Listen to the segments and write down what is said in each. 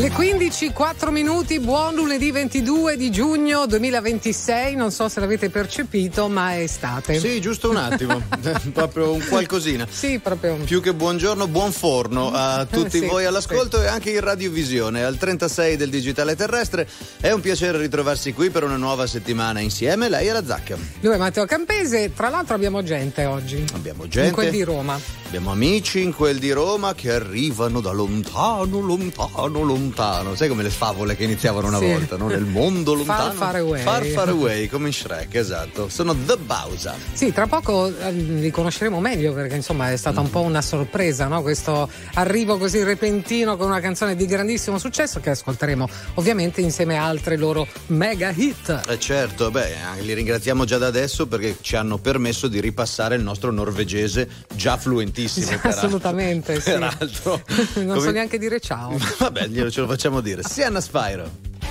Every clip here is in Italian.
Le 15, 4 minuti, buon lunedì 22 di giugno 2026, non so se l'avete percepito, ma è estate. Sì, giusto un attimo, proprio un qualcosina. Sì, proprio. Più che buongiorno, buon forno a tutti Sì, voi all'ascolto sì. e anche in radiovisione, al 36 del digitale terrestre. È un piacere ritrovarsi qui per una nuova settimana insieme, lei e la Zacca. Lui è Matteo Campese, tra l'altro abbiamo gente oggi. Abbiamo gente. In quel di Roma. Abbiamo amici in quel di Roma che arrivano da lontano, lontano, lontano. Sai come le favole che iniziavano una volta, no? Nel mondo lontano. Far away. Far away, come in Shrek, esatto. Sono The Bauza. Sì, tra poco li conosceremo meglio perché insomma è stata un po' una sorpresa, no? Questo arrivo così repentino con una canzone di grandissimo successo che ascolteremo ovviamente insieme a altre loro mega hit. Certo, li ringraziamo già da adesso perché ci hanno permesso di ripassare il nostro norvegese già fluentissimo. Assolutamente, sì. Peraltro. Non so neanche dire ciao. Vabbè, ce lo facciamo dire. Sienna Spyro.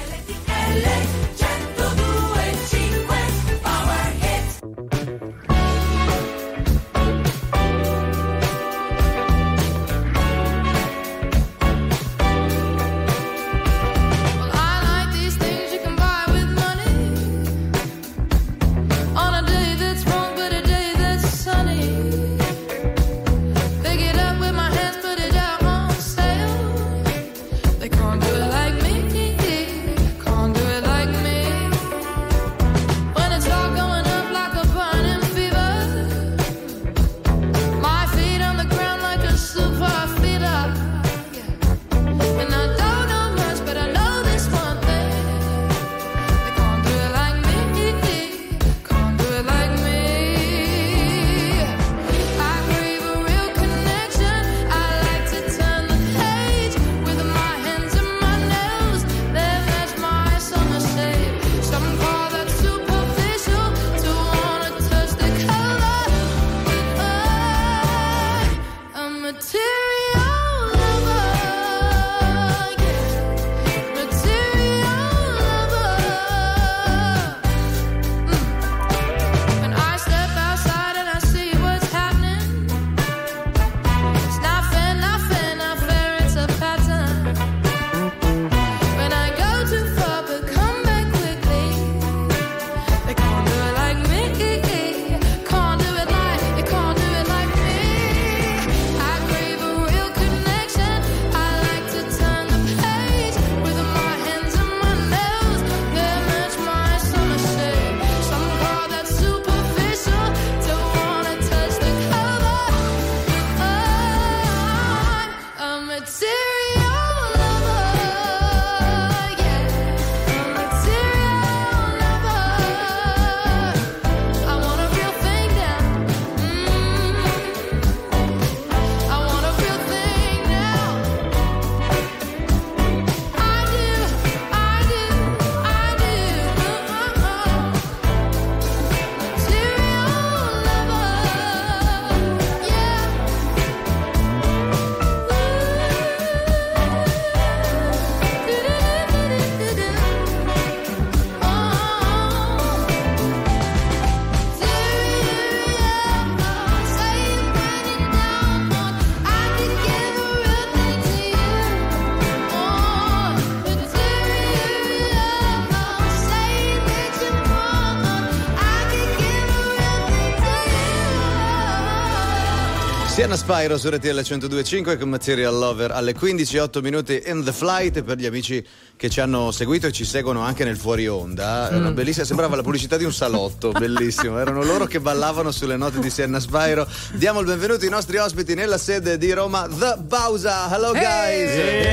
Sienna Spyro su RTL 102.5 con Material Lover alle 15:08 minuti in the flight. Per gli amici che ci hanno seguito e ci seguono anche nel fuori onda, era bellissima, sembrava la pubblicità di un salotto, bellissimo, erano loro che ballavano sulle note di Sienna Spyro. Diamo il benvenuto ai nostri ospiti nella sede di Roma, The Bauza. Hello guys.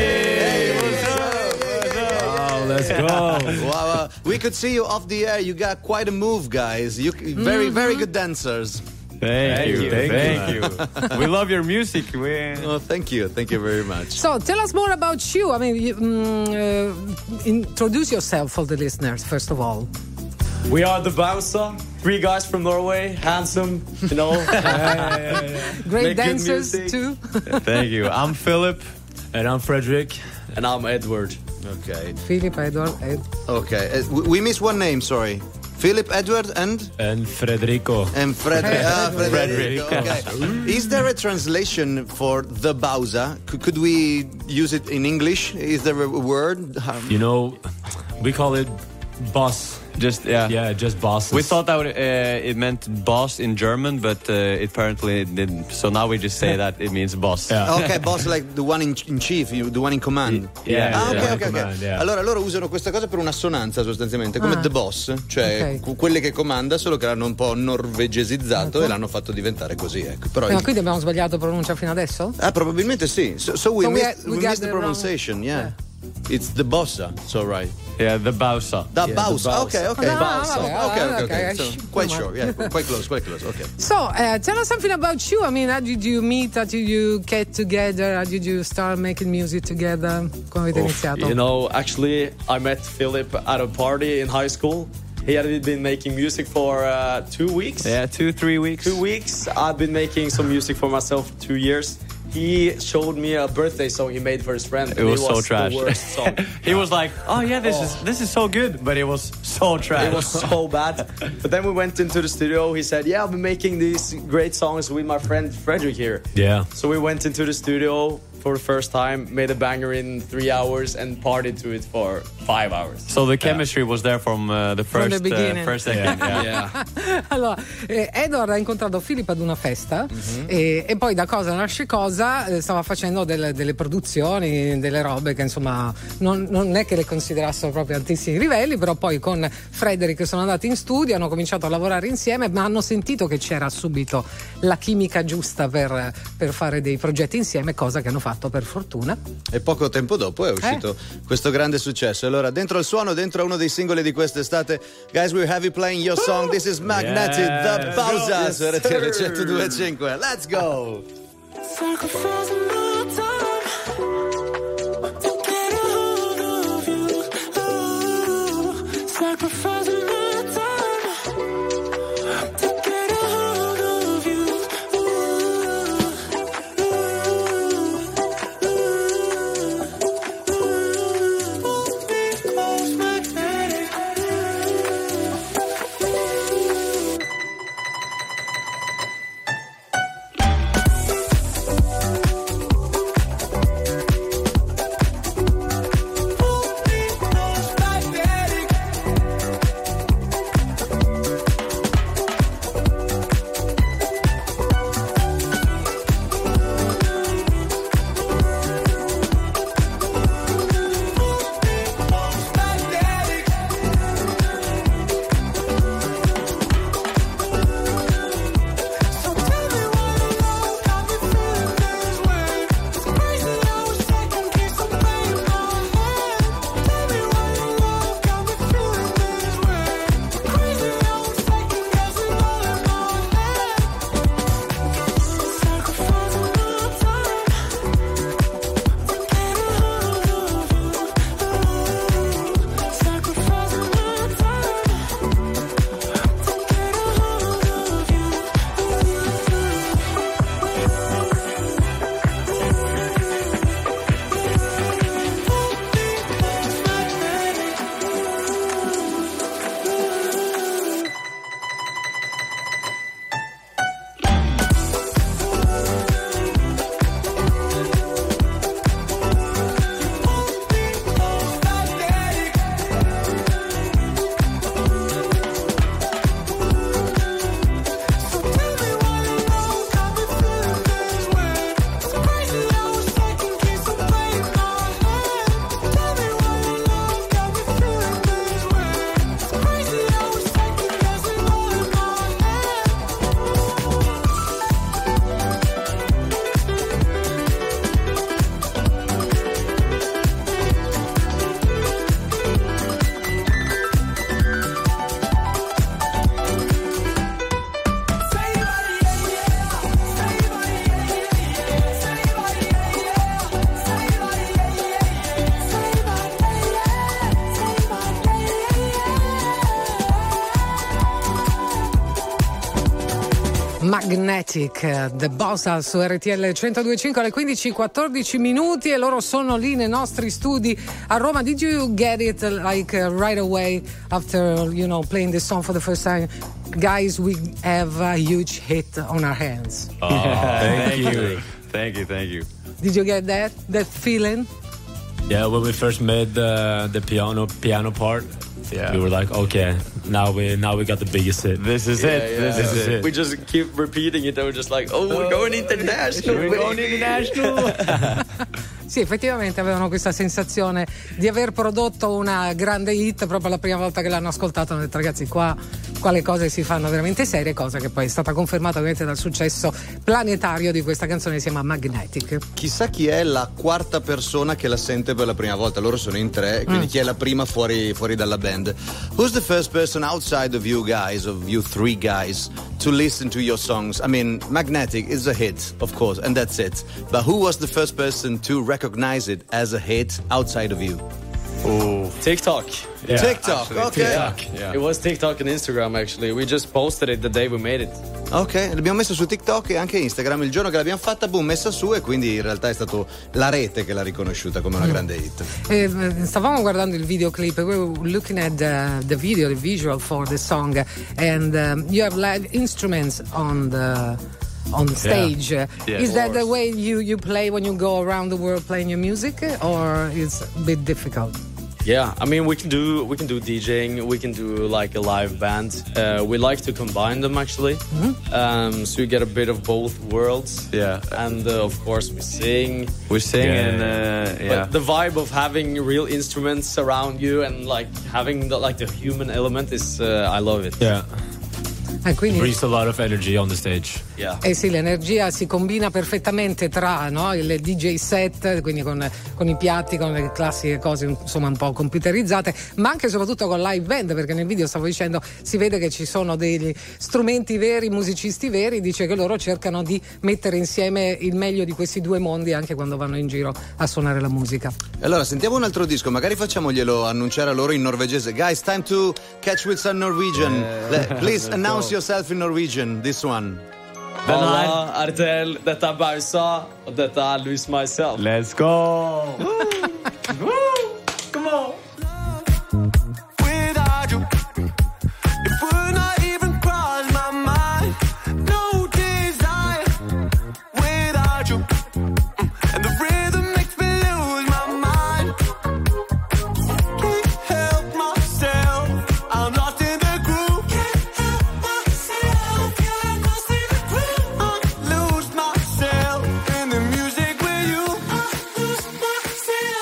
Hey, let's go. Wow, we could see you off the air. You got quite a move, guys. You very good dancers. Thank you. We love your music. Oh, thank you very much. So tell us more about you. I mean, introduce yourself for the listeners first of all. We are the Bauza, 3 guys from Norway, handsome, you know. Great dancers too. Thank you. I'm Philip. And I'm Frederick. And I'm Edward. Okay. Philip, Edward, Ed. Okay. We missed one name, sorry. Philip, Edward, and Federico. And Frederico. Okay. Is there a translation for the Bauza? Could we use it in English? Is there a word? You know, we call it boss. Just boss. We thought that it meant boss in German, but apparently it didn't. So now we just say that it means boss. Yeah. Okay, boss like the one in chief, the one in command. Okay. Allora loro usano questa cosa per un'assonanza sostanzialmente, come The Boss, cioè quelli che comanda, solo che l'hanno un po' norvegesizzato e l'hanno fatto diventare così. Ecco. Però quindi abbiamo sbagliato pronuncia fino adesso? Probabilmente sì. So we missed the pronunciation, yeah. It's the Bossa, so right. Yeah, the Bausa. The Bausa. Okay. Bausa. Okay. So quite sure. Yeah, quite close. Okay. So, tell us something about you. I mean, how did you meet? How did you get together? How did you start making music together? Come avete iniziato? You know, actually, I met Philip at a party in high school. He had been making music for 2 weeks. Yeah, 2-3 weeks. 2 weeks. I've been making some music for myself 2 years. He showed me a birthday song he made for his friend. It was so trash. The worst song. He was like, "Oh yeah, this is so good," but it was so trash. It was so bad. But then we went into the studio. He said, "Yeah, I've been making these great songs with my friend Frederick here." Yeah. So we went into the studio for the first time, made a banger in 3 hours, and partied to it for 5 hours. So the chemistry was there from the first second. Yeah. Allora, Edward ha incontrato Philip ad una festa e poi da cosa nasce cosa stava facendo delle produzioni, delle robe che insomma non è che le considerassero proprio altissimi livelli, però poi con Frederick sono andati in studio, hanno cominciato a lavorare insieme, ma hanno sentito che c'era subito la chimica giusta per fare dei progetti insieme, cosa che hanno fatto per fortuna. E poco tempo dopo è uscito questo grande successo. Allora, dentro il suono, dentro uno dei singoli di quest'estate, guys, we're heavy playing your song. This is Magnetic, The Bauza su RTL 102.5. Let's go! Magnetic, The Boss su RTL 102.5 alle 15:14 minuti, e loro sono lì nei nostri studi a Roma. Did you get it like right away after playing this song for the first time? Guys, we have a huge hit on our hands. Oh, thank you. Did you get that feeling? Yeah, when we first made the piano part, we were like, okay, now we got the biggest hit. This is it. Yeah. This is it. We just keep repeating it, and we're just like, we're going international. We're going international. Sì, effettivamente avevano questa sensazione di aver prodotto una grande hit proprio la prima volta che l'hanno ascoltato. Hanno detto, ragazzi, qua le cose si fanno veramente serie, cosa che poi è stata confermata ovviamente dal successo planetario di questa canzone, si chiama Magnetic. Chissà chi è la quarta persona che la sente per la prima volta. Loro sono in 3, quindi chi è la prima fuori dalla band? Who's the first person outside of you guys, of you 3 guys, to listen to your songs? I mean, Magnetic is a hit, of course, and that's it. But who was the first person to recognize it as a hit outside of you? Oh, TikTok. Yeah, TikTok, okay. TikTok, yeah. It was TikTok and Instagram, actually. We just posted it the day we made it. Ok, l'abbiamo messa su TikTok e anche Instagram. Il giorno che l'abbiamo fatta, boom, messa su, e quindi in realtà è stato la rete che l'ha riconosciuta come una grande hit. Stavamo guardando il videoclip, we were looking at the visual for the song, and you have live instruments on the stage. Yeah, is that the way you play when you go around the world playing your music, or it's a bit difficult? Yeah, I mean, we can do DJing, we can do like a live band. We like to combine them, actually. Mm-hmm. So you get a bit of both worlds. Yeah, and of course we sing. And But the vibe of having real instruments around you and like having the human element is, I love it. Yeah. Quindi brings a lot of energy on the stage. Yeah. Sì, l'energia si combina perfettamente tra il DJ set, quindi con i piatti, con le classiche cose insomma un po' computerizzate, ma anche e soprattutto con live band, perché nel video stavo dicendo si vede che ci sono degli strumenti veri, musicisti veri. Dice che loro cercano di mettere insieme il meglio di questi due mondi anche quando vanno in giro a suonare la musica. Allora sentiamo un altro disco, magari facciamoglielo annunciare a loro in norvegese. Guys, time to catch with some Norwegian. Please announce yourself in Norwegian, this one. Halla, RTL, dette er Bausa, og dette er Lose Myself. Let's go! Come on! Without you, it would not even cross my mind. No desire without you, and the rhythm makes me lose my mind. Can't help myself, I'm lost in the groove. Can't help myself, yeah, I'm lost in the groove. I lose myself in the music with you. I lose myself.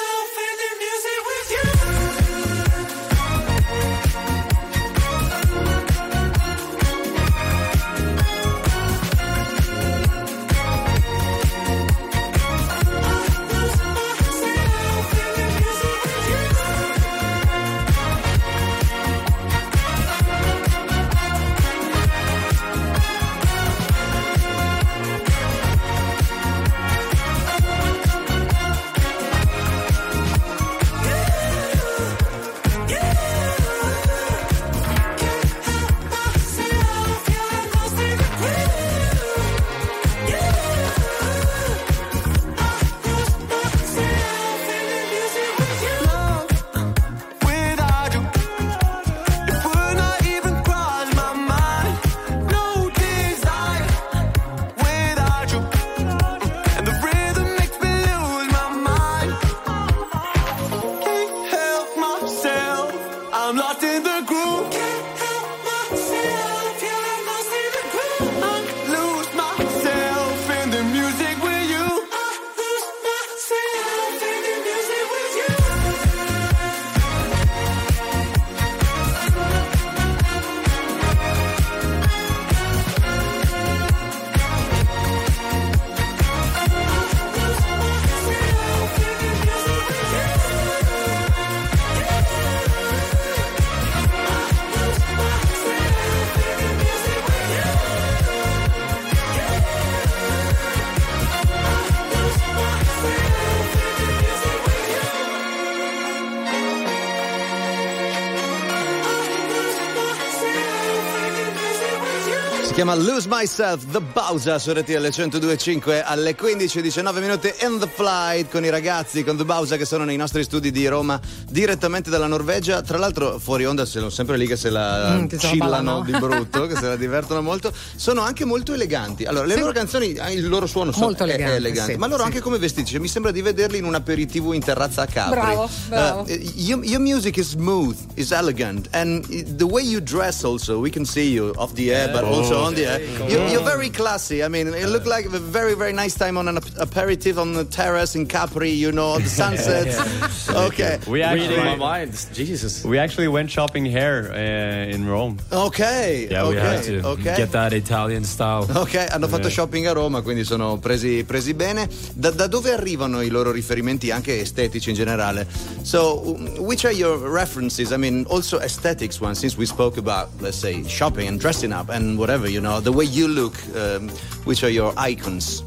chiama Lose Myself, The Bowser su RTL 102.5 alle 15:19 minuti in The Flight con i ragazzi, con The Bowser, che sono nei nostri studi di Roma direttamente dalla Norvegia. Tra l'altro fuori onda sono sempre lì che se la chillano di brutto, che se la divertono molto. Sono anche molto eleganti. Allora, le loro canzoni, il loro suono molto eleganti, sì, ma loro anche come vestiti, cioè, mi sembra di vederli in un aperitivo in terrazza a Capri. Bravo. Your music is smooth, is elegant, and the way you dress also, we can see you off the air, but also on the air. You're very classy. I mean, it looked like a very, very nice time on an aperitif on the terrace in Capri, you know, the sunsets. Okay. We actually, reading my mind. Jesus. We actually went shopping here in Rome. Okay. Yeah, okay. we had to get that Italian style. Ok, hanno fatto shopping a Roma, quindi sono presi bene. Da dove arrivano i loro riferimenti anche estetici in generale? So, which are your references? I mean, also aesthetics ones, since we spoke about, let's say, shopping and dressing up and whatever, you know, the way you look, which are your icons?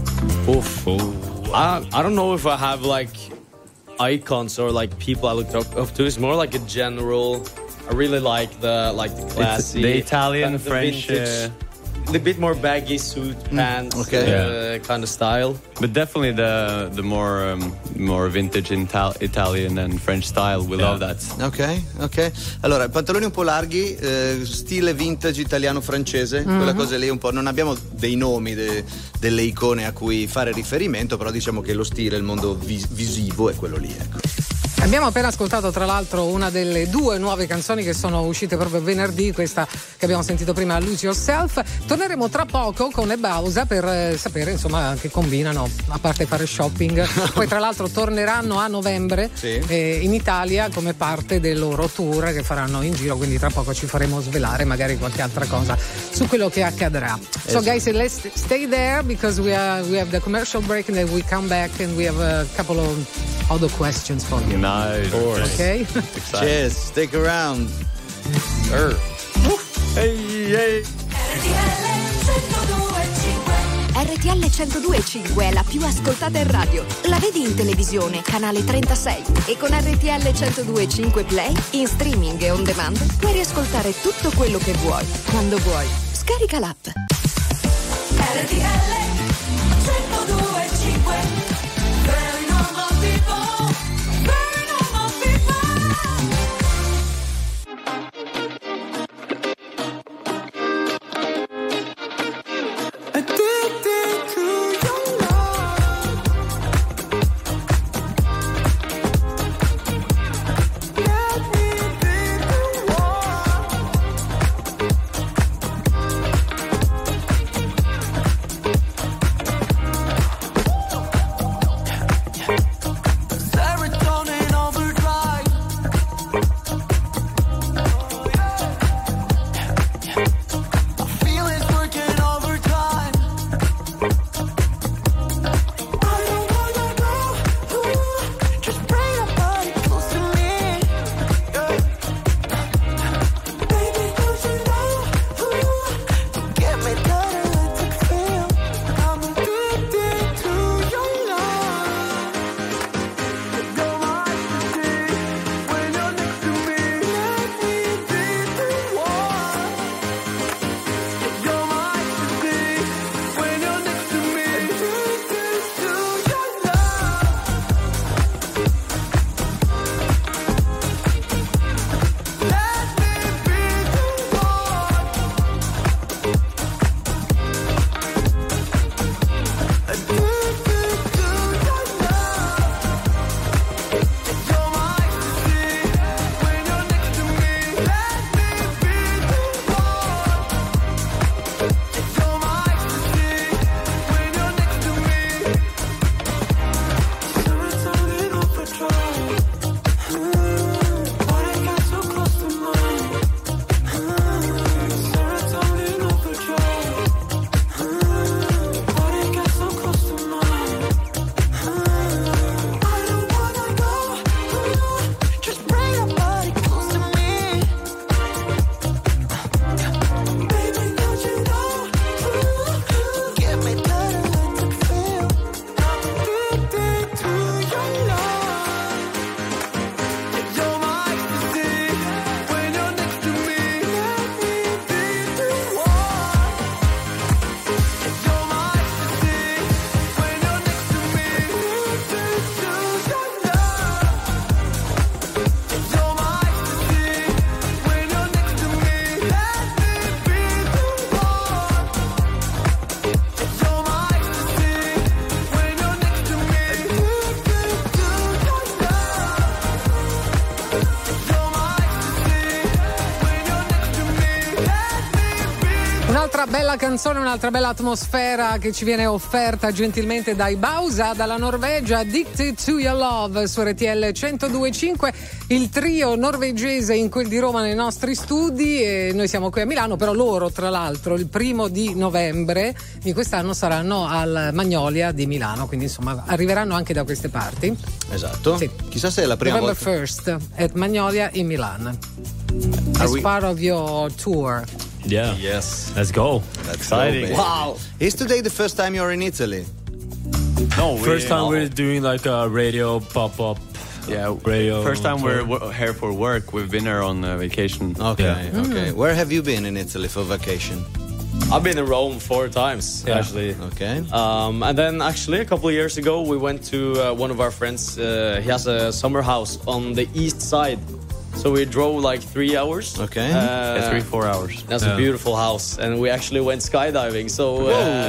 I don't know if I have like icons or like people I looked up to. It's more like a general. I really like the classy, the Italian, the French, vintage, the bit more baggy suit pants, kind of style. But definitely the more vintage Italian and French style. We love that. Ok. Allora, pantaloni un po' larghi, stile vintage italiano-francese, quella cosa lì un po'. Non abbiamo dei nomi, delle icone a cui fare riferimento, però diciamo che lo stile, il mondo visivo è quello lì, ecco. Abbiamo appena ascoltato tra l'altro una delle 2 nuove canzoni che sono uscite proprio venerdì, questa che abbiamo sentito prima, Lose Yourself. Torneremo tra poco con Ebausa per sapere insomma che combinano, a parte fare shopping. Poi tra l'altro torneranno a novembre in Italia come parte del loro tour che faranno in giro, quindi tra poco ci faremo svelare magari qualche altra cosa su quello che accadrà. So guys, let's stay there because we have the commercial break and then we come back and we have a couple of other questions for you. Nice. Okay. Cheers, stick around. Hey. RTL 102.5 è la più ascoltata in radio. La vedi in televisione, canale 36. E con RTL 102.5 Play, in streaming e on demand, puoi riascoltare tutto quello che vuoi, quando vuoi. Scarica l'app. RTL 102.5. Very normal people. Very normal people. bella canzone, un'altra bella atmosfera che ci viene offerta gentilmente dai Bausa, dalla Norvegia, Addicted to Your Love su RTL 102.5, il trio norvegese in quel di Roma nei nostri studi, e noi siamo qui a Milano, però loro tra l'altro il 1 novembre di quest'anno saranno al Magnolia di Milano, quindi insomma arriveranno anche da queste parti. Esatto. Sì. Chissà se è la prima November volta. 1st at Magnolia in Milan. As part of your tour. Yeah. Yes. Let's go. Exciting. Wow. Is today the first time you're in Italy? No, First time we're doing like a radio pop-up. Yeah, radio. first time we're here for work. We've been here on vacation. Okay, Yeah. okay. Where have you been in Italy for vacation? I've been in Rome 4 times, actually. Okay. And then actually a couple of years ago we went to one of our friends. He has a summer house on the east side. So we drove like 3 hours. Okay. 3-4 hours. That's a beautiful house, and we actually went skydiving. So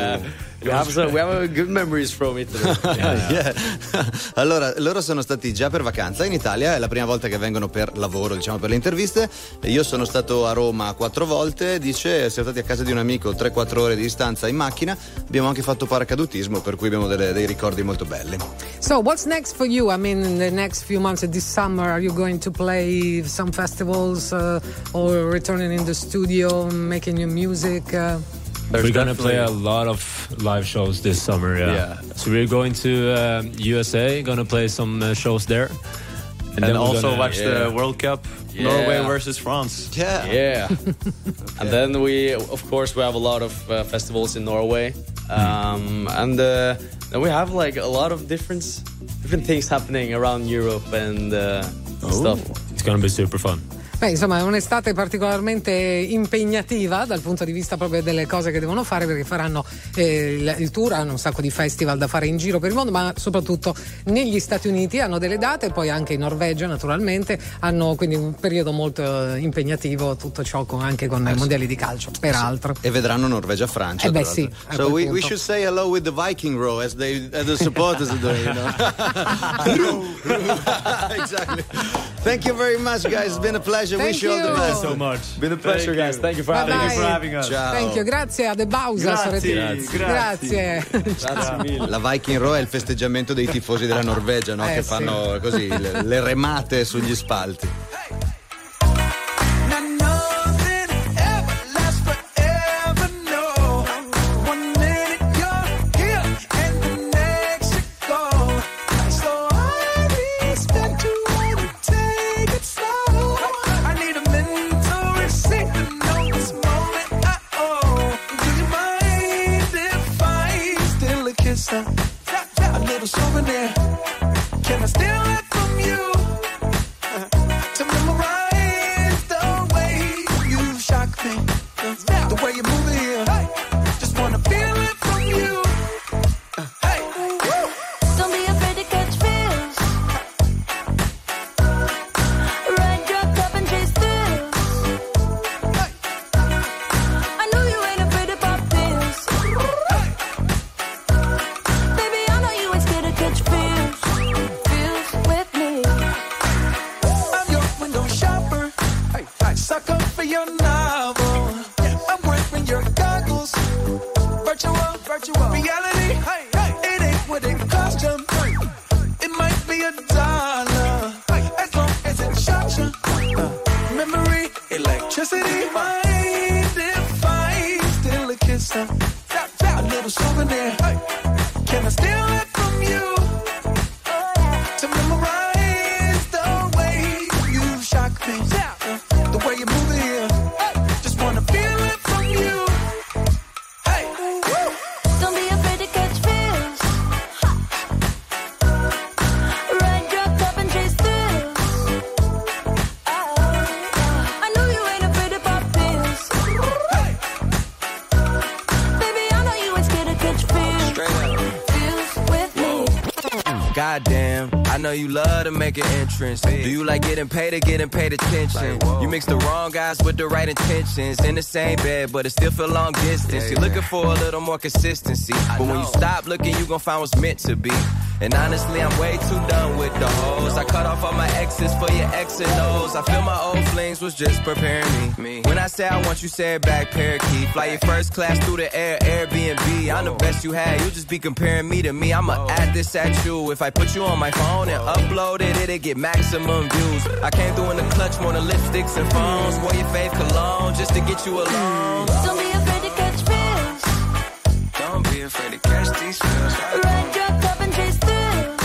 we have good memories from Italy. Yeah. Allora, loro sono stati già per vacanza in Italia, è la prima volta che vengono per lavoro, diciamo per le interviste. Io sono stato a Roma 4 volte, dice, siamo stati a casa di un amico 3-4 ore di distanza in macchina, abbiamo anche fatto paracadutismo, per cui abbiamo dei ricordi molto belli. So what's next for you? I mean, in the next few months this summer, are you going to play some festivals or returning in the studio, making new music? We're gonna play a lot of live shows this summer. Yeah. So we're going to USA, gonna play some shows there, And then we're also gonna- watch the World Cup, Norway versus France. Yeah. And then we have a lot of festivals in Norway, and then we have like a lot of different things happening around Europe and stuff. It's gonna be super fun. Beh, insomma, è un'estate particolarmente impegnativa dal punto di vista proprio delle cose che devono fare, perché faranno il tour, hanno un sacco di festival da fare in giro per il mondo, ma soprattutto negli Stati Uniti hanno delle date, e poi anche in Norvegia naturalmente, hanno quindi un periodo molto impegnativo, tutto ciò anche con i mondiali di calcio, peraltro. E vedranno Norvegia-Francia. Beh, tra sì, l'altro. a So quel we punto. should say hello with the Viking row as the supporters are doing, you know. Exactly. Thank you very much, guys. It's been a pleasure. Thank Wish you all the you. best. So much. Been a pleasure, guys. Thank you for Bye having bye. us. Ciao. Thank you, grazie a The Bausa. Grazie. Grazie. Grazie mille. La Viking Row è il festeggiamento dei tifosi della Norvegia, no? Che sì. fanno così le remate sugli spalti. Now nothing ever lasts forever, no. One minute you're here and the next you go. So I respect you and take it slow. I need a mental receipt to know this moment I owe. Do you mind if I steal a kiss? A little souvenir. Can I steal it from you? To memorize the way you shock me, the way you move it here. Just wanna feel it from you. Hey, Don't be afraid to catch feels. Ride your cup and chase thrills. I know you ain't afraid to pop pills. Baby, I know you ain't scared to catch feels. Feels with me. I'm your window shopper. Hey, sucker for your novel. I'm wearing your goggles. Virtual reality. It ain't what it cost you. It might be $1. As long as it shocks you. Memory, electricity. Mind if I steal a kiss? A little souvenir. Can I steal it from you? To memorize the way you shock me, the way you move it here. Just wanna feel it from you. Hey, Don't be afraid to catch feels. Ride your cup and chase thrills. I know you ain't afraid to pop pills. Baby, I know you ain't scared to catch feels. Feels with me. goddamn, I know you love to make an entrance. Do you like getting paid or getting paid attention? You mix the wrong guys with the right intentions. In the same bed, but it still feel long distance. You're looking for a little more consistency. But when you stop looking, you gon' find what's meant to be. And honestly, I'm way too done with the hoes. I cut off all my exes for your X and O's. I feel my old flings was just preparing me. When I say I want you, say it back, parakeet. Fly your first class through the air, Airbnb. I'm the best you had, you just be comparing me to me. I'ma add this at you. If I put you on my phone and upload it, it'll get maximum views. I came through in the clutch, more than lipsticks and phones. Wore your fave cologne just to get you alone. Don't be afraid to catch feels. Don't be afraid to catch these feels. Ride your cup and chase through.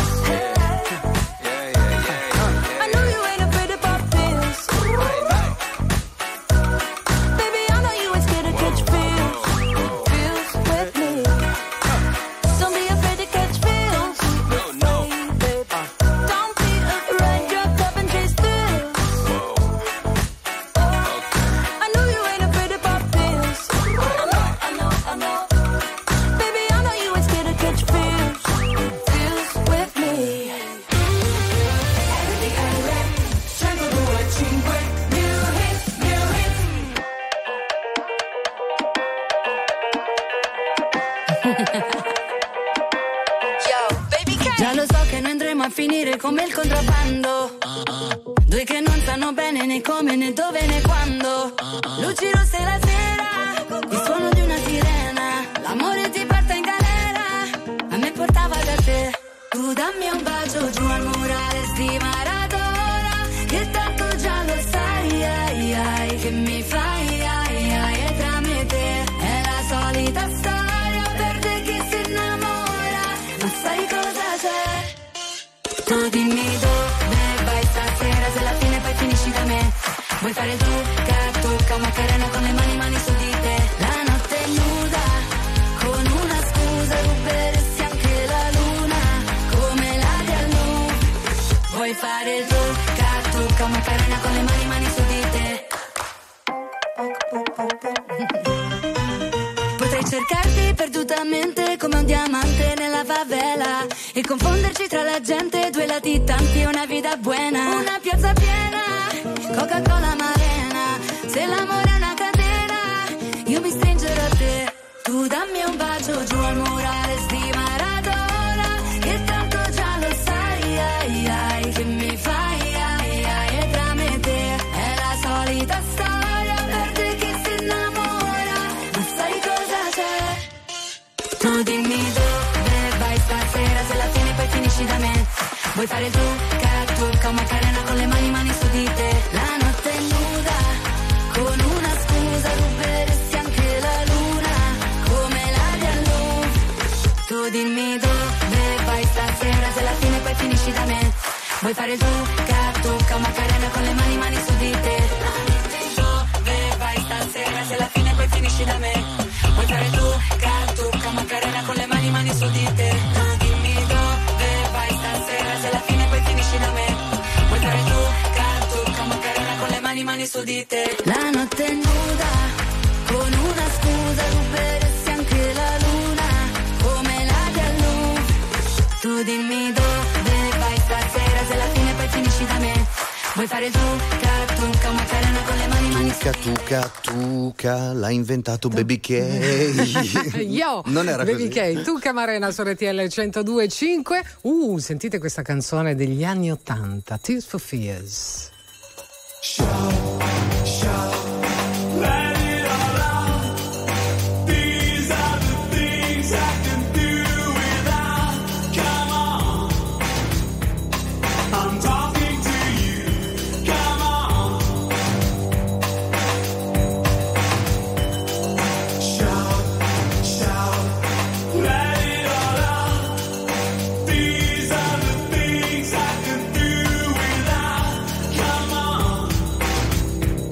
Finire come il contrabbando. Due che non sanno bene né come né dove né quando. Luci rosse la sera, il suono di una sirena. L'amore ti porta in galera, a me portava da te. Tu dammi un bacio giù al murales di Maradona, che tanto già lo sai, ai, ai, che mi fai, ai, ai, e tra me e te è la solita storia per te chi si innamora. Ma sai cosa c'è? Tu dimmi dove vai stasera, se alla fine poi finisci da me. Vuoi fare il tocca, Macarena con le mani su di te. La notte è nuda, con una scusa ruberesti anche la luna, come l'aria al Louvre. Vuoi fare il tocca, Macarena con le mani su di te. Potrei cercarti perdutamente come un diamante nella favela e confonderci tra la gente, due latitanti e una vita buena. Una piazza piena, Coca-Cola Marena. Se l'amore è una catena, io mi stringerò a te. Tu dammi un bacio giù al murales di Maradona, che tanto già lo sai, ai, ai, che mi fai, ai, ai, e tra me e te è la solita storia per te chi si innamora. Ma sai cosa c'è? Tu dimmi dove vai stasera, se alla fine poi finisci da me. Vuoi fare il tocca, Macarena con le mani su di te. La notte è nuda, con una scusa ruberesti anche la luna, come l'aria al Louvre. Tu dimmi dove vai stasera, se alla fine poi finisci da me. Vuoi fare il tocca, Macarena con le mani su di te. Dove vai stasera, se alla fine poi finisci da me. Vuoi fare il tocca, Macarena con le mani su di te. Dimmi dove vai stasera, se alla fine poi finisci da me. Vuoi fare il tocca, Macarena con le mani su di te. La notte è nuda, con una scusa ruberesti anche la luna, come l'aria al Louvre. Tu dimmi dove vai stasera, se alla fine poi finisci da me. Vuoi fare il tocca, Macarena con le mani Tuca, l'ha inventato Baby K. Io, non era Baby così. K, Tuca Marena su RTL 102.5. Sentite questa canzone degli anni 80, Tears for Fears. Let it all out. These are the things I can do without. Come on, I'm talking to you. Come on, shout, let it all out. These are the things I can do without. Come on.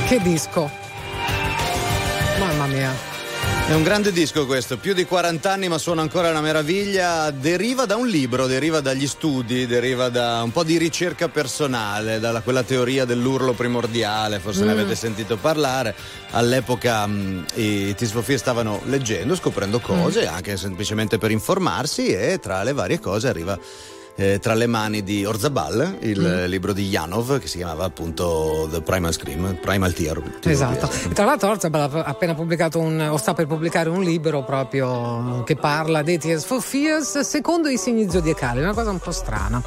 Che disco, mamma mia. È un grande disco questo, più di 40 anni ma suona ancora una meraviglia, deriva da un libro, deriva dagli studi, deriva da un po' di ricerca personale, da quella teoria dell'urlo primordiale, forse ne avete sentito parlare. All'epoca i Tears for Fears stavano leggendo, scoprendo cose, anche semplicemente per informarsi, e tra le varie cose arriva tra le mani di Orzabal il libro di Janov, che si chiamava appunto The Primal Scream, Primal Tear. Esatto. Tra l'altro Orzabal ha appena pubblicato o sta per pubblicare un libro proprio che parla dei Tears for Fears secondo i segni zodiacali, una cosa un po' strana.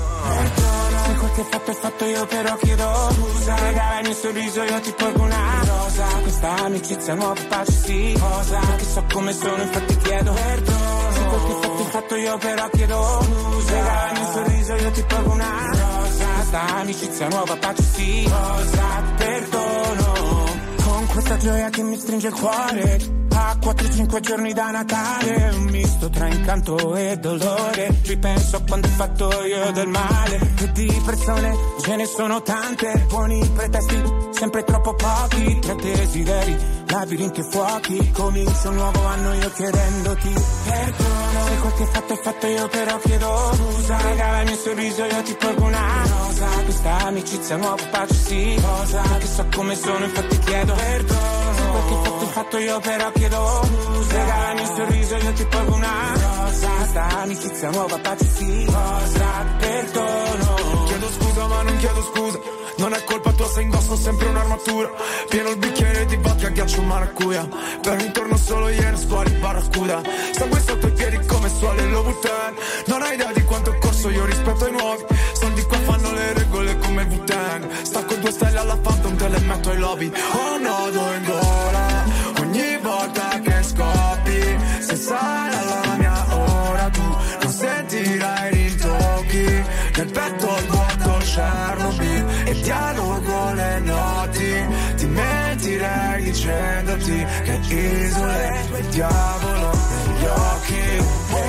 Se quel che fatto è fatto, io però chiedo scusa. Regala il mio sorriso, io ti porgo una rosa. Questa amicizia nuova pace sì, cosa che so come sono, infatti chiedo perdono. Se quel che fatto è fatto, io però chiedo scusa. Regala il mio sorriso, io ti porgo una rosa. Questa amicizia nuova pace sì, cosa perdono. Con questa gioia che mi stringe il cuore, a 4-5 giorni da Natale, un misto tra incanto e dolore. Ripenso a quanto ho fatto io del male, e di persone ce ne sono tante. Buoni pretesti, sempre troppo pochi. Tra desideri, labirinti e fuochi. Comincio un nuovo anno io chiedendoti perdono. Se quel che fatto è fatto, io però chiedo scusa. Regala il mio sorriso, io ti porgo una rosa. Questa amicizia nuova pace sì, cosa che so come sono, infatti chiedo perdono. Se quel che fatto è fatto, io però chiedo scusa. Regala il mio sorriso, io ti porgo una rosa. Questa amicizia nuova pace sì, cosa perdono. Chiedo scusa ma non chiedo scusa, non è colpa tua se indosso sempre un'armatura. Pieno il bicchiere di vodka, ghiaccio maracuja. Per intorno solo ieri, squali, barracuda. Sangue sotto i piedi come suole lo Wu-Tang. Non hai idea di quanto ho corso io rispetto ai nuovi. Soldi qua fanno le regole come Wu-Tang. Stacco 2 stelle alla Phantom, te le metto ai lobby. Ho un nodo in gola ogni volta che scoppi. Se sarai la mia ora, tu non sentirai rintocchi. Nel petto il vuoto Chernobyl e dialogo le noti. Ti mentirei dicendoti che isole il diavolo negli occhi.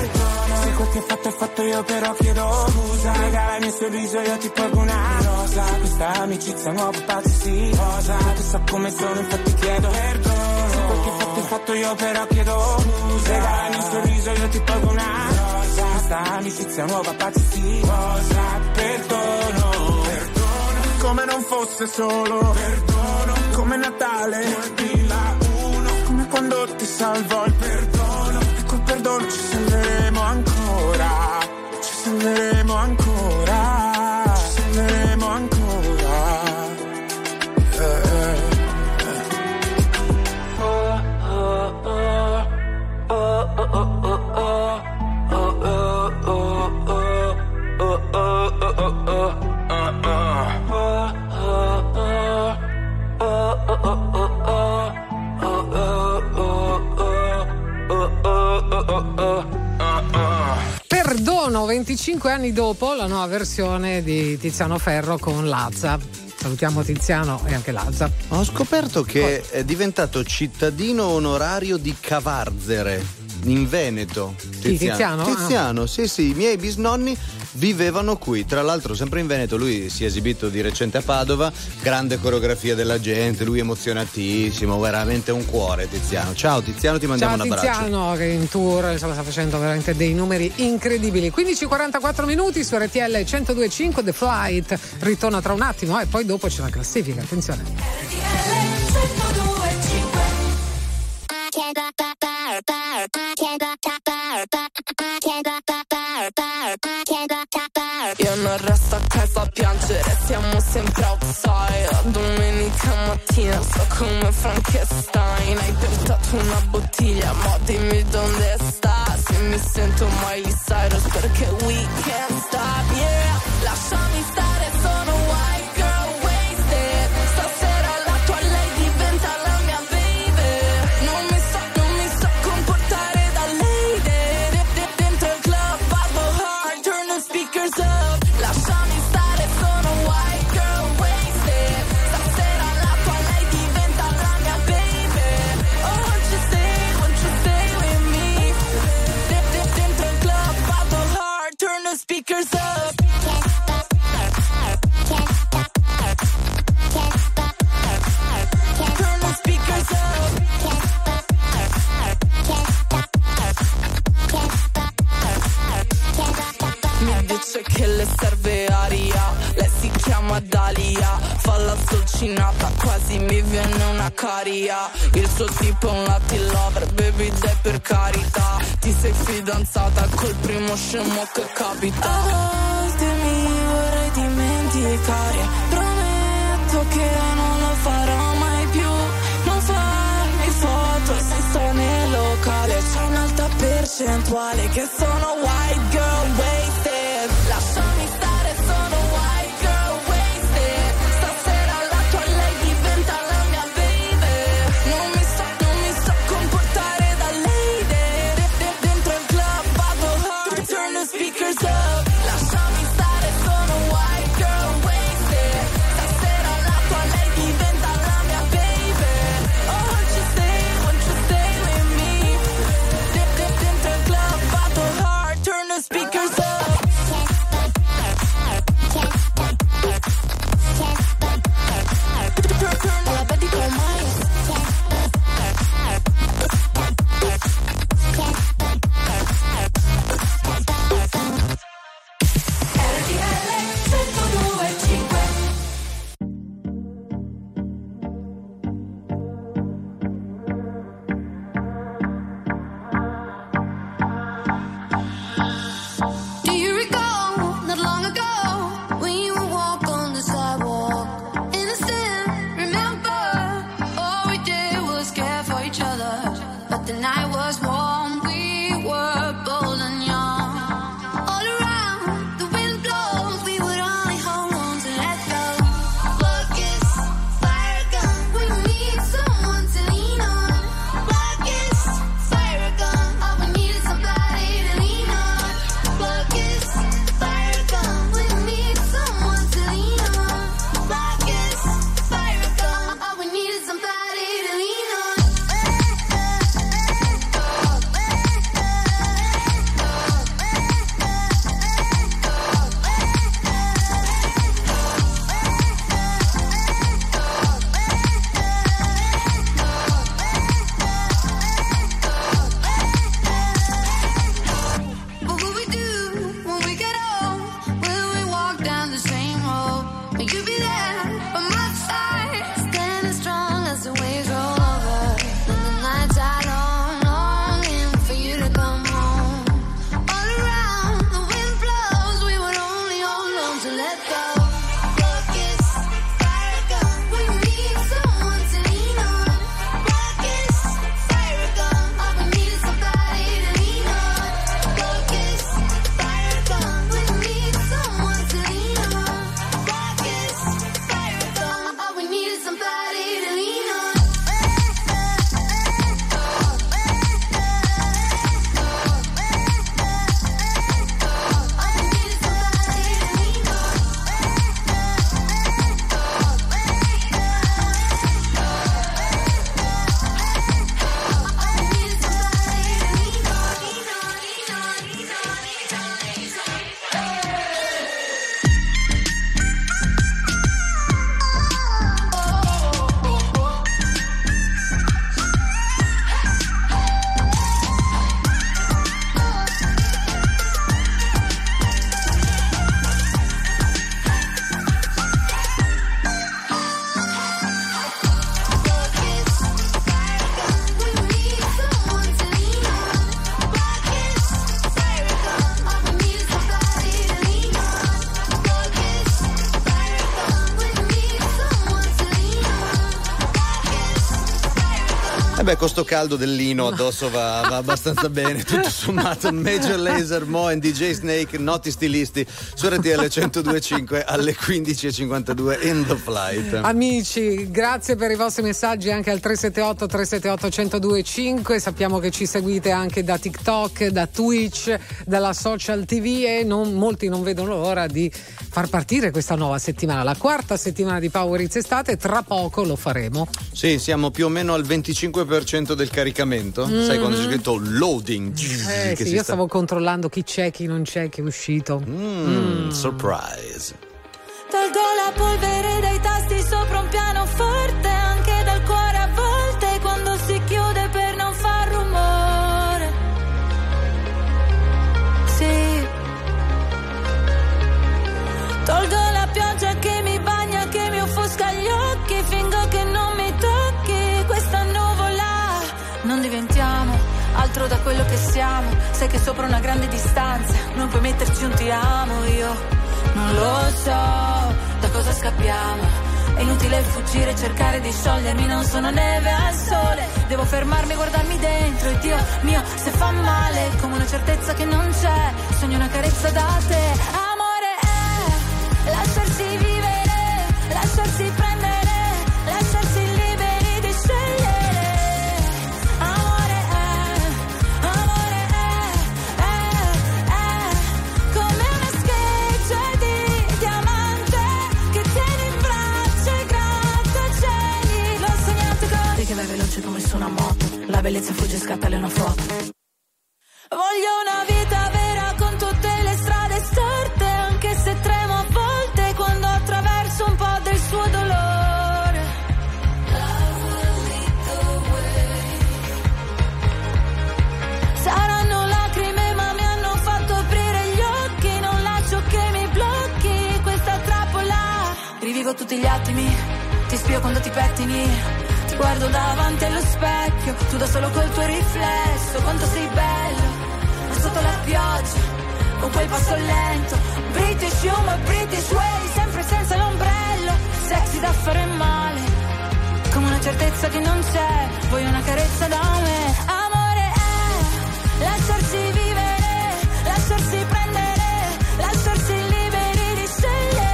Se quel che fatto è fatto, io però chiedo scusa. Regala il mio sorriso, io ti porgo una rosa. Questa amicizia nuova pace sì, cosa che so come sono, infatti chiedo perdono. Se quel che fatto è fatto, io però chiedo scusa. Regala il mio sorriso, io ti porgo una rosa. Questa amicizia nuova pace sì, cosa perdono. Come non fosse solo perdono, come Natale 2001, come quando ti salvo il perdono. E col perdono ci salveremo ancora, ci salveremo ancora, ci salveremo ancora. Perdono, 25 anni dopo la nuova versione di Tiziano Ferro con Lazza. Salutiamo Tiziano e anche Lazza. Ho scoperto che è diventato cittadino onorario di Cavarzere, in Veneto. Tiziano? Tiziano, sì, i miei bisnonni vivevano qui. Tra l'altro, sempre in Veneto, lui si è esibito di recente a Padova. Grande coreografia della gente, lui emozionatissimo, veramente un cuore Tiziano. Ciao Tiziano, ti mandiamo un abbraccio. Ciao Tiziano, che in tour insomma, sta facendo veramente dei numeri incredibili. 15:44 minuti su RTL 102.5. The Flight ritorna tra un attimo e poi dopo c'è la classifica, attenzione. Io non resto a casa a piangere, siamo sempre outside. Domenica mattina sto come Frankenstein. Hai tentato una bottiglia, ma dimmi dove sta. Se mi sento Miley Cyrus perché we can't stop, yeah. Lasciami stare, sono white girl wasted. Stasera la tua lei diventa la mia baby. Non mi so comportare da lady. Dentro il club vado hard, turn the speakers up. Lasciami stare, sono white girl wasted. Stasera la tua lei diventa la mia baby. Oh, won't you stay with me? Dentro il club vado hard, turn the speakers che le serve aria. Lei si chiama Dalia, fa la solcinata, quasi mi viene una caria. Il suo tipo è un Latin lover, baby dai per carità. Ti sei fidanzata col primo scemo che capita. A volte mi vorrei dimenticare, prometto che non lo farò mai più. Non farmi foto se sto nel locale, c'è un'alta percentuale che sono white girl wasted. Lasciami stare, sono white girl wasted. Stasera la tua lei diventa la mia baby. Non mi so comportare da lady. Dentro il club vado hard, turn the speakers up. Lasciami stare, sono white girl wasted. Stasera la tua lei diventa la mia baby. Oh, won't you stay with me? Dentro il club vado hard, turn the speakers up. Do you recall not long ago when you would walk on the sidewalk? Innocent, remember, all we did was care for each other. But the night was warm, we were bold and young. All around, the wind blows, we would only hold on to let go. Focus, fire gun, we need someone to lean on. Focus, fire gun, all we need is somebody to lean on. Focus, fire gun, we need someone to lean on. Focus, fire gun, all we need is somebody to lean on. What will we do when we get old? Will we walk down the same road? Will you be there by my side, standing strong as the waves roll over? And the nights are long, longing for you to come home. All around, the wind blows, we would only hold on to let go. Focus, fire gun, we need someone to lean on. Focus, fire gun, all we need is somebody to lean on. Focus, fire gun, we need someone to lean on. Focus, fire gun, all we need is somebody to lean on. Beh, con sto caldo del lino addosso va abbastanza bene, tutto sommato. Major Lazer, Mo and DJ Snake, noti stilisti su RTL 102.5 alle 15.52 in The Flight. Amici, grazie per i vostri messaggi anche al 378 378 1025. Sappiamo che ci seguite anche da TikTok, da Twitch, dalla social TV e molti non vedono l'ora di far partire questa nuova settimana, la quarta settimana di Power Hits Estate. Tra poco lo faremo. Sì, siamo più o meno al 25% del caricamento. Sai quando c'è scritto loading? Sì, io stavo controllando chi c'è, chi non c'è, chi è uscito. Surprise. Tolgo la polvere dai tasti sopra un pianoforte, anche dal cuore a volte quando si chiude per non far rumore. Sì. quello che siamo. Sai che sopra una grande distanza non puoi metterci un ti amo. Io non lo so da cosa scappiamo. È inutile fuggire, cercare di sciogliermi, non sono neve al sole. Devo fermarmi, guardarmi dentro e Dio mio, se fa male, come una certezza che non c'è, sogno una carezza da te. Amore è lasciarsi vivere, lasciarsi prendere, lasciarsi liberi di scegliere. Amore è come una scheggia di diamante che tieni in braccio i grattacieli. L'ho sognato con te che vai veloce come su una moto, la bellezza fugge e scattale una foto. Voglio una vita vera con tutte le strade storte, anche se tremo a volte quando attraverso un po' del suo dolore. Saranno lacrime ma mi hanno fatto aprire gli occhi, non lascio che mi blocchi questa trappola. Rivivo tutti gli attimi, ti spio quando ti pettini, ti guardo davanti allo specchio, tu da solo col tuo riflesso, quanto sei bello, ma sotto la pioggia, con quel passo lento, British humor, British way, sempre senza l'ombrello, sexy da fare male, come una certezza che non c'è, vuoi una carezza da me. Amore è lasciarsi vivere, lasciarsi prendere, lasciarsi liberi di scegliere.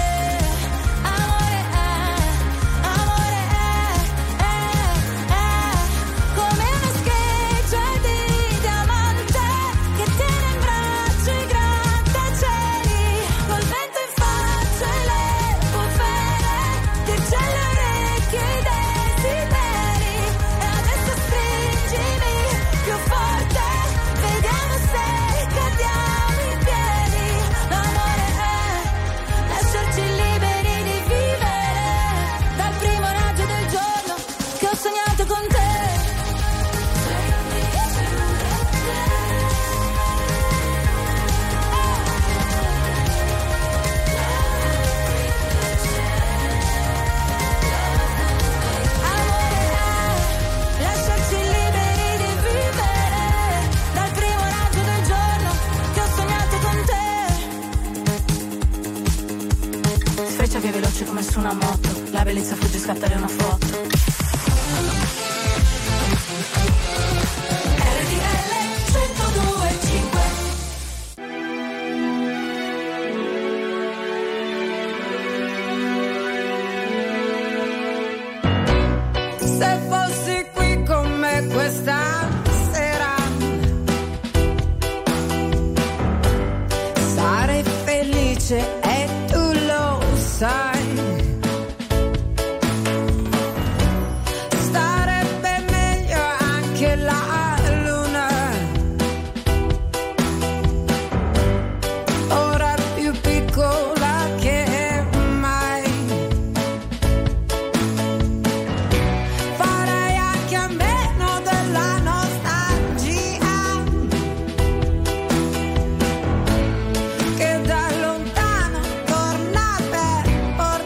Come una scheggia di diamante che tiene in braccio i grattacieli, col vento in faccia e le bufere, dirci alle orecchie i desideri. E adesso stringimi più forte, vediamo se cadiamo in piedi. L'amore è lasciarci liberi di vivere, dal primo raggio del giorno che ho sognato con te. Lasciarci liberi di vivere, dal primo raggio del giorno che ho sognato con te. Sfreccia via veloce come su una moto, la bellezza fugge e scattare una foto. RTL 102.5. Se fossi qui con me questa sera, sarei felice e tu lo sai. Starebbe meglio anche la luna, ora più piccola che mai. Farei anche a meno della nostalgia che da lontano torna per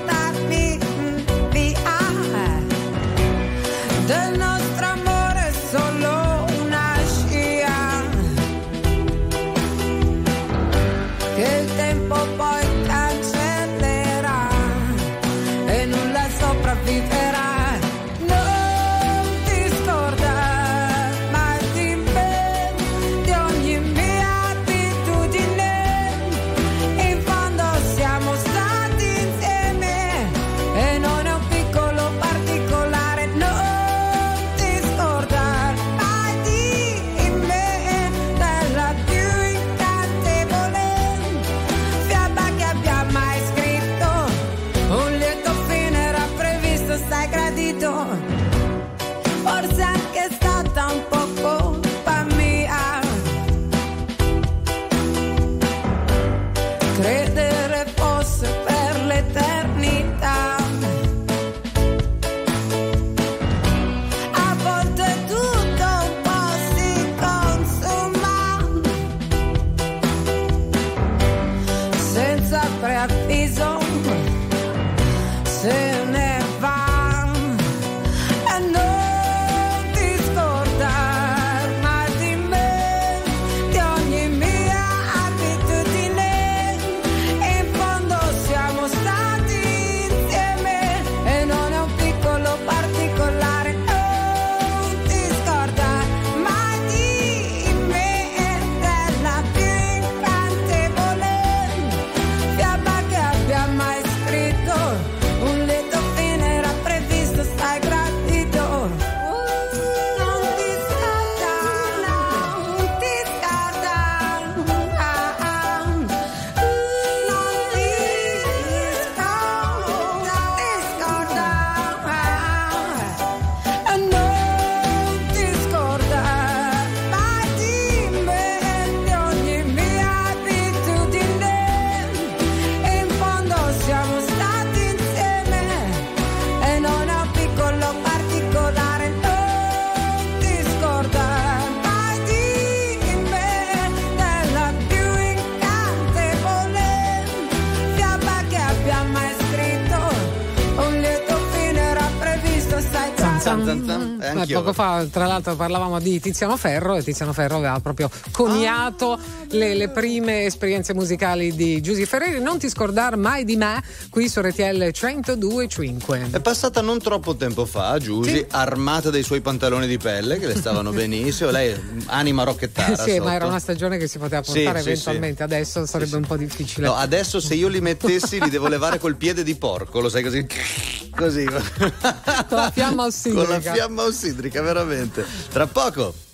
Poco fa, tra l'altro, parlavamo di Tiziano Ferro, e Tiziano Ferro aveva proprio coniato le prime esperienze musicali di Giusy Ferreri. Non ti scordar mai di me, qui su RTL 102.5. È passata non troppo tempo fa Giusy, armata dei suoi pantaloni di pelle che le stavano benissimo. Lei anima rocchettara. Sì, ma era una stagione che si poteva portare eventualmente. Adesso sarebbe un po' difficile. No, adesso se io li mettessi li devo levare col piede di porco, lo sai, così con la fiamma ossidrica. Con la fiamma ossidrica, veramente. Tra poco